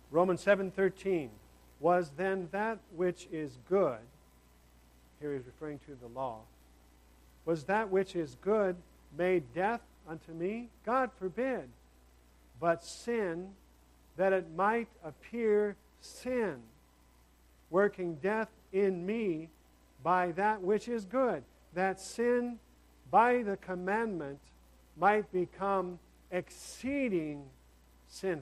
Romans 7:13, was then that which is good, here he's referring to the law, was that which is good made death unto me? God forbid. But sin, that it might appear sin, working death in me by that which is good, that sin by the commandment might become exceeding sinful.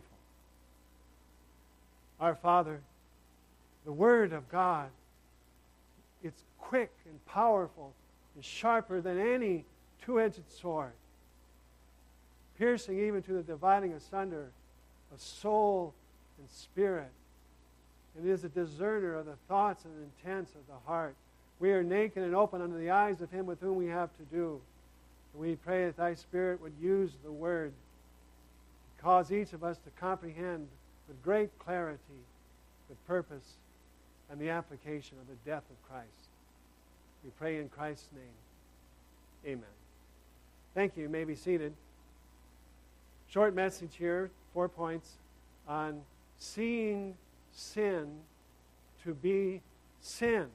Our Father, the Word of God, it's quick and powerful and sharper than any two-edged sword, piercing even to the dividing asunder of soul and spirit. It is a discerner of the thoughts and intents of the heart. We are naked and open unto the eyes of Him with whom we have to do. And we pray that Thy Spirit would use the Word to cause each of us to comprehend with great clarity the purpose and the application of the death of Christ. We pray in Christ's name. Amen. Thank you. You may be seated. Short message here, 4 points on seeing sin to be sin.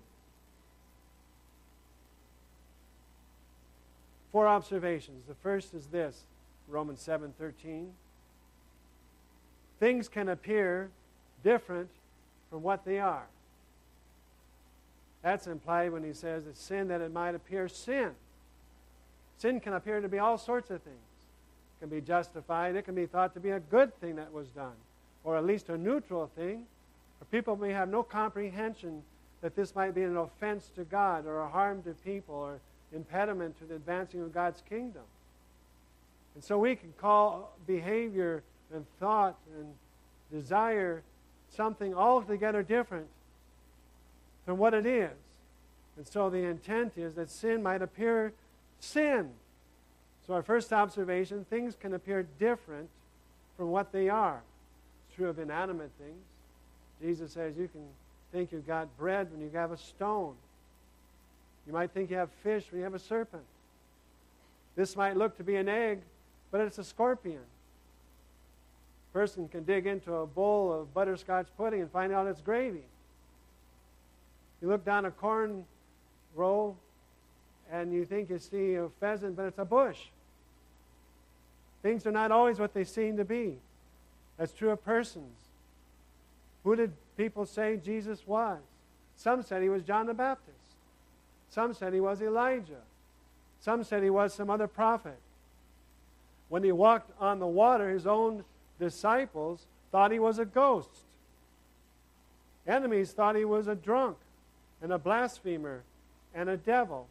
4 observations. The first is this, Romans 7:13. Things can appear different from what they are. That's implied when he says it's sin that it might appear sin. Sin can appear to be all sorts of things. It can be justified. It can be thought to be a good thing that was done, or at least a neutral thing. Or people may have no comprehension that this might be an offense to God or a harm to people or impediment to the advancing of God's kingdom. And so we can call behavior and thought and desire something altogether different from what it is. And so the intent is that sin might appear sin. So our first observation, things can appear different from what they are. It's true of inanimate things. Jesus says you can think you've got bread when you have a stone. You might think you have fish when you have a serpent. This might look to be an egg, but it's a scorpion. A person can dig into a bowl of butterscotch pudding and find out it's gravy. You look down a corn row and you think you see a pheasant, but it's a bush. Things are not always what they seem to be. That's true of persons. Who did people say Jesus was? Some said he was John the Baptist. Some said he was Elijah. Some said he was some other prophet. When he walked on the water, his own disciples thought he was a ghost. Enemies thought he was a drunk and a blasphemer and a devil.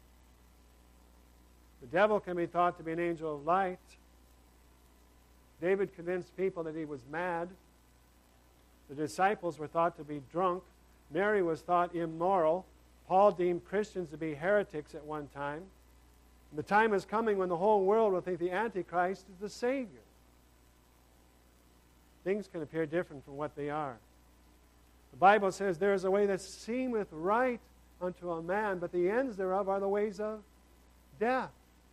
The devil can be thought to be an angel of light. David convinced people that he was mad. The disciples were thought to be drunk. Mary was thought immoral. Paul deemed Christians to be heretics at one time. And the time is coming when the whole world will think the Antichrist is the Savior. Things can appear different from what they are. The Bible says, there is a way that seemeth right unto a man, but the ends thereof are the ways of death.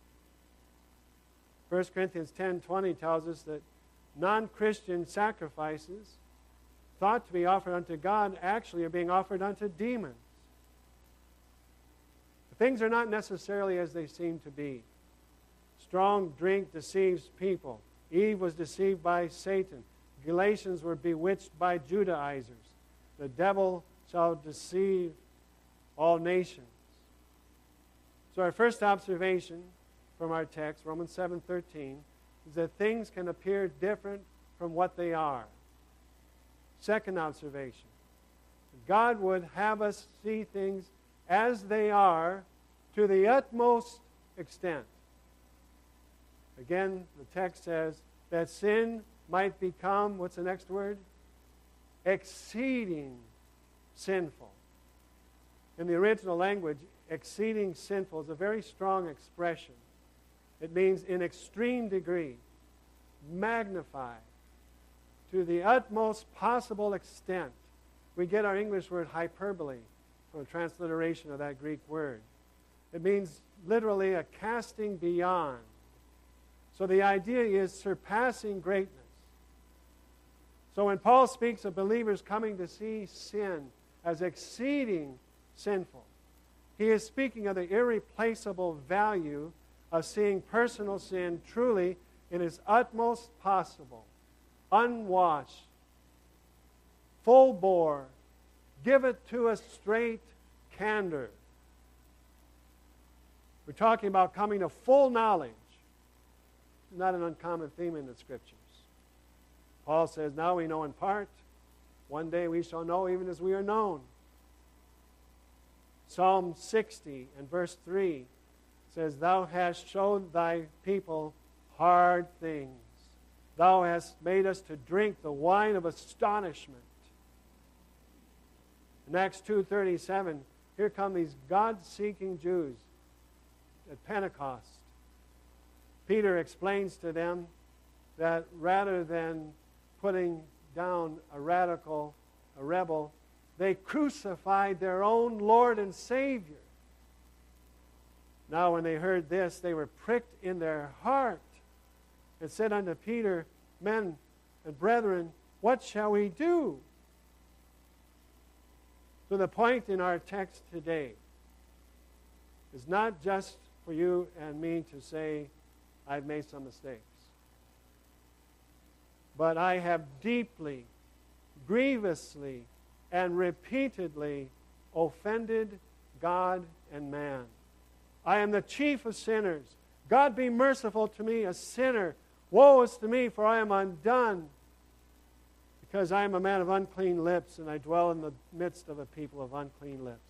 1 Corinthians 10:20 tells us that non-Christian sacrifices thought to be offered unto God actually are being offered unto demons. Things are not necessarily as they seem to be. Strong drink deceives people. Eve was deceived by Satan. Galatians were bewitched by Judaizers. The devil shall deceive all nations. So our first observation from our text, Romans 7:13, is that things can appear different from what they are. Second observation, God would have us see things as they are to the utmost extent. Again, the text says that sin might become, what's the next word? Exceeding sinful. In the original language, exceeding sinful is a very strong expression. It means in extreme degree, magnified, to the utmost possible extent. We get our English word hyperbole from a transliteration of that Greek word. It means literally a casting beyond. So the idea is surpassing greatness. So when Paul speaks of believers coming to see sin as exceeding sinful, he is speaking of the irreplaceable value of seeing personal sin truly in its utmost possible, unwashed, full bore, give it to us straight candor. We're talking about coming to full knowledge. It's not an uncommon theme in the Scriptures. Paul says, now we know in part. One day we shall know even as we are known. Psalm 60 and verse 3 says, Thou hast showed thy people hard things. Thou hast made us to drink the wine of astonishment. In Acts 2:37, here come these God-seeking Jews at Pentecost. Peter explains to them that rather than putting down a rebel, they crucified their own Lord and Savior. Now when they heard this, they were pricked in their heart and said unto Peter, Men and brethren, what shall we do? So the point in our text today is not just for you and me to say, I've made some mistakes. But I have deeply, grievously, and repeatedly offended God and man. I am the chief of sinners. God be merciful to me, a sinner. Woe is to me, for I am undone, because I am a man of unclean lips, and I dwell in the midst of a people of unclean lips.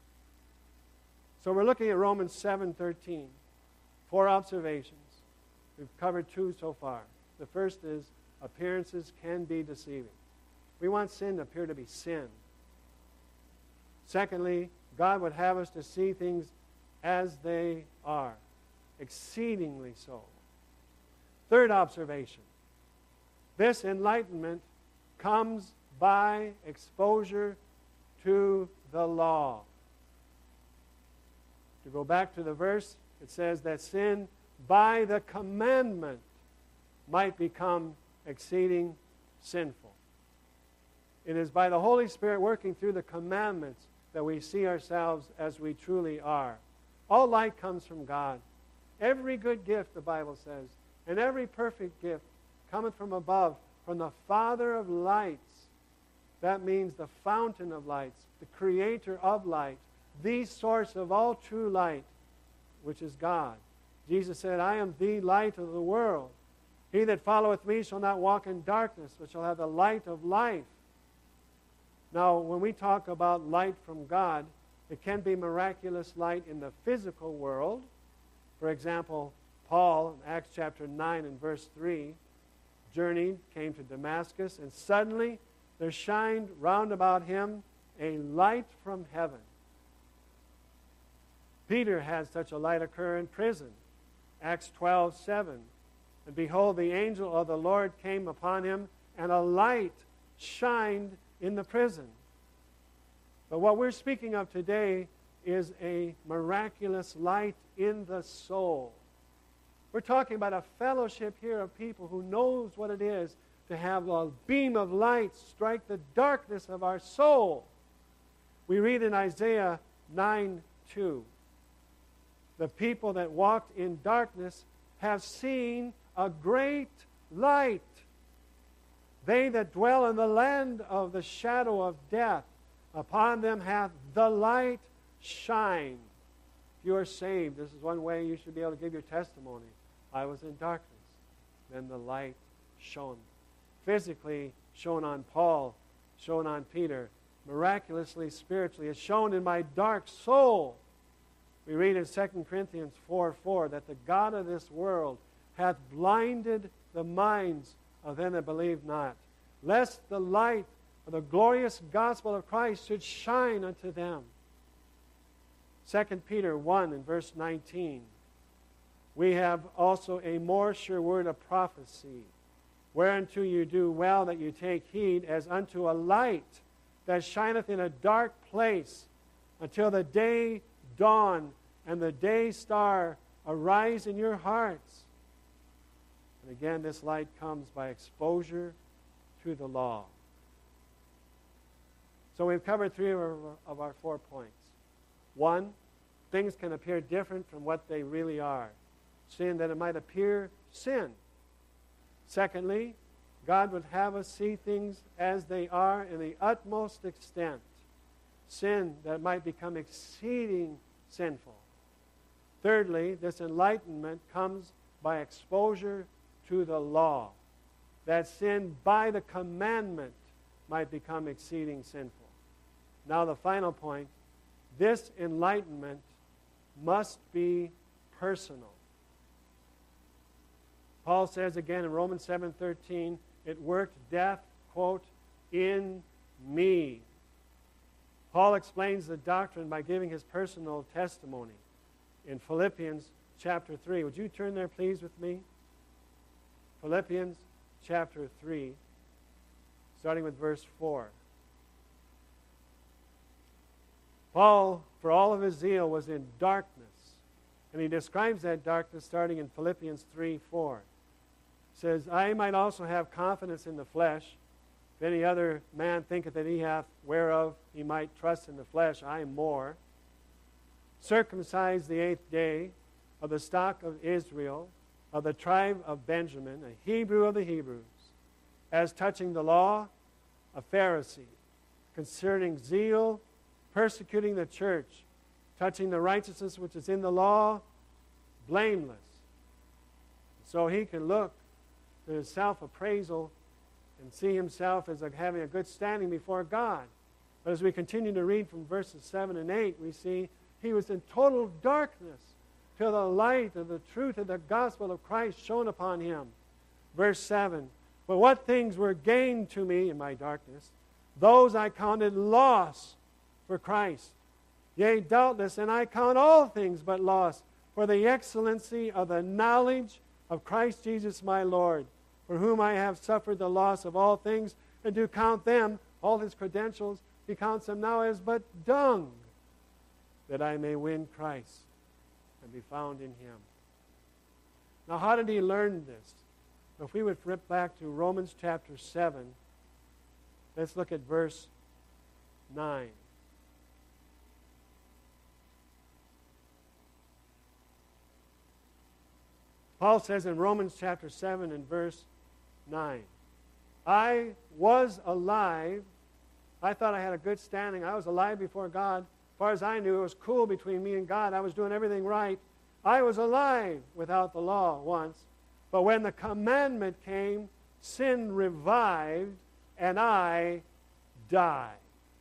So we're looking at Romans 7:13. 4 observations. We've covered 2 so far. The first is appearances can be deceiving. We want sin to appear to be sin. Secondly, God would have us to see things as they are, exceedingly so. Third observation. This enlightenment comes by exposure to the law. To go back to the verse, it says that sin by the commandment might become exceeding sinful. It is by the Holy Spirit working through the commandments that we see ourselves as we truly are. All light comes from God. Every good gift, the Bible says, and every perfect gift cometh from above, from the Father of lights. That means the fountain of lights, the creator of light, the source of all true light, which is God. Jesus said, I am the light of the world. He that followeth me shall not walk in darkness, but shall have the light of life. Now, when we talk about light from God, it can be miraculous light in the physical world. For example, Paul, in Acts chapter 9 and verse 3, journeyed, came to Damascus, and suddenly there shined round about him a light from heaven. Peter had such a light occur in prison. Acts 12:7. And behold, the angel of the Lord came upon him, and a light shined in the prison. But what we're speaking of today is a miraculous light in the soul. We're talking about a fellowship here of people who knows what it is to have a beam of light strike the darkness of our soul. We read in Isaiah 9:2, the people that walked in darkness have seen a great light. They that dwell in the land of the shadow of death, upon them hath the light shined. If you are saved, this is one way you should be able to give your testimony. I was in darkness. Then the light shone. Physically shone on Paul, shone on Peter. Miraculously, spiritually, it's shown in my dark soul. We read in 2 Corinthians 4:4 that the God of this world hath blinded the minds of them that believe not, lest the light of the glorious gospel of Christ should shine unto them. 2 Peter 1 and verse 19. We have also a more sure word of prophecy, whereunto you do well that you take heed, as unto a light that shineth in a dark place, until the day dawn and the day star arise in your hearts. And again, this light comes by exposure to the law. So we've covered 3 of our 4 points. 1, things can appear different from what they really are. Sin, that it might appear sin. Secondly, God would have us see things as they are in the utmost extent. Sin, that it might become exceeding sinful. Thirdly, this enlightenment comes by exposure to the law, that sin by the commandment might become exceeding sinful. Now the final point, this enlightenment must be personal. Paul says again in Romans 7:13, it worked death, quote, in me. Paul explains the doctrine by giving his personal testimony in Philippians chapter 3. Would you turn there, please, with me? Philippians chapter 3, starting with verse 4. Paul, for all of his zeal, was in darkness. And he describes that darkness starting in Philippians 3:4. He says, I might also have confidence in the flesh. If any other man thinketh that he hath whereof he might trust in the flesh, I more. Circumcised the 8th day, of the stock of Israel, of the tribe of Benjamin, a Hebrew of the Hebrews, as touching the law, a Pharisee, concerning zeal, persecuting the church, touching the righteousness which is in the law, blameless. So he can look to his self-appraisal and see himself as having a good standing before God. But as we continue to read from verses 7 and 8, we see he was in total darkness till the light of the truth of the gospel of Christ shone upon him. Verse 7, but what things were gained to me in my darkness, those I counted loss for Christ. Yea, doubtless, and I count all things but loss for the excellency of the knowledge of Christ Jesus my Lord, for whom I have suffered the loss of all things, and do count them, all his credentials, he counts them now as but dung, that I may win Christ and be found in him. Now, how did he learn this? If we would flip back to Romans chapter 7, let's look at verse 9. Paul says in Romans chapter 7 and verse 9, I was alive. I thought I had a good standing. I was alive before God. As far as I knew, it was cool between me and God. I was doing everything right. I was alive without the law once. But when the commandment came, sin revived, and I died.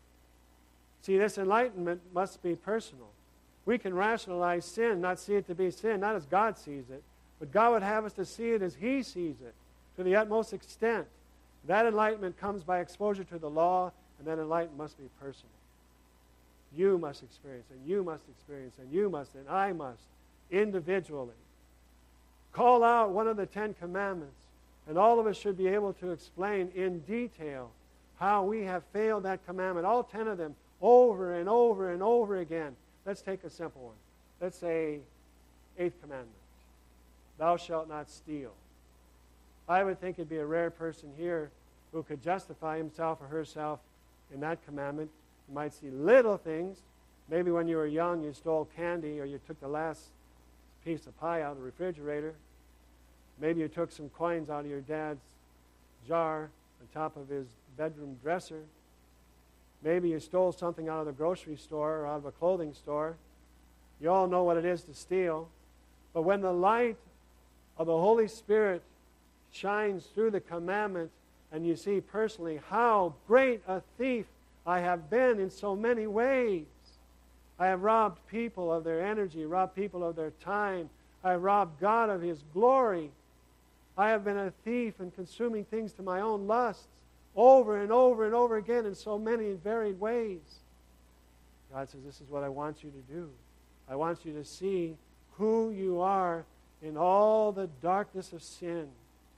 See, this enlightenment must be personal. We can rationalize sin, not see it to be sin, not as God sees it, but God would have us to see it as he sees it, to the utmost extent. That enlightenment comes by exposure to the law, and that enlightenment must be personal. You must experience, and you must experience, and you must, and I must, individually. Call out one of the 10 commandments, and all of us should be able to explain in detail how we have failed that commandment, all 10 of them, over and over and over again. Let's take a simple one. Let's say 8th commandment. Thou shalt not steal. I would think it'd be a rare person here who could justify himself or herself in that commandment. You might see little things. Maybe when you were young you stole candy, or you took the last piece of pie out of the refrigerator. Maybe you took some coins out of your dad's jar on top of his bedroom dresser. Maybe you stole something out of the grocery store or out of a clothing store. You all know what it is to steal. But when the light of the Holy Spirit shines through the commandment, and you see personally how great a thief I have been in so many ways. I have robbed people of their energy, robbed people of their time. I have robbed God of his glory. I have been a thief and consuming things to my own lusts over and over and over again in so many varied ways. God says, this is what I want you to do. I want you to see who you are in all the darkness of sin.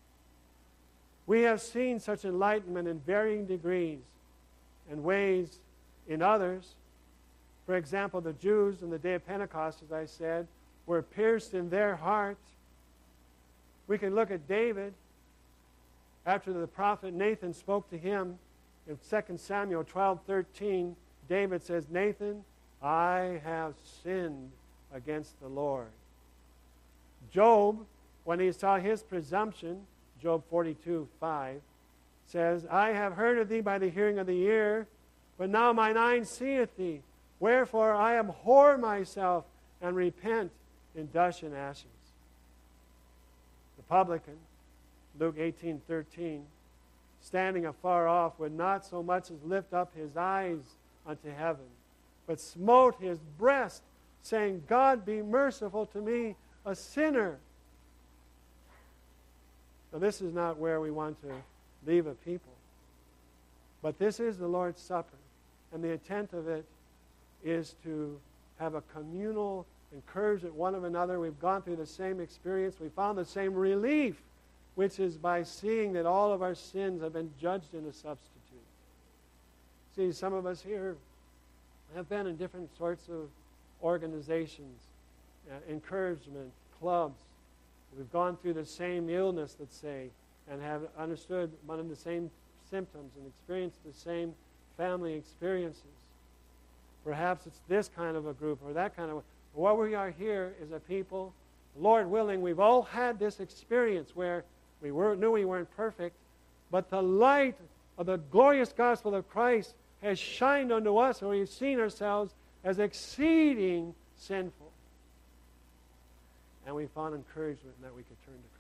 We have seen such enlightenment in varying degrees and ways in others. For example, the Jews on the day of Pentecost, as I said, were pierced in their heart. We can look at David After the prophet Nathan spoke to him in 2 Samuel 12:13, David says, Nathan, I have sinned against the Lord. Job, when he saw his presumption, Job 42:5, says, I have heard of thee by the hearing of the ear, but now mine eye seeth thee. Wherefore I abhor myself and repent in dust and ashes. The publican, Luke 18:13, standing afar off, would not so much as lift up his eyes unto heaven, but smote his breast, saying, God be merciful to me, a sinner. Now this is not where we want to leave a people. But this is the Lord's Supper. And the intent of it is to have a communal encouragement one of another. We've gone through the same experience. We found the same relief, which is by seeing that all of our sins have been judged in a substitute. See, some of us here have been in different sorts of organizations, encouragement, clubs. We've gone through the same illness, let's say, and have understood one of the same symptoms and experienced the same family experiences. Perhaps it's this kind of a group or that kind of. What we are here is a people, Lord willing, we've all had this experience where we knew we weren't perfect, but the light of the glorious gospel of Christ has shined unto us, and we've seen ourselves as exceeding sinful. And we found encouragement that we could turn to Christ.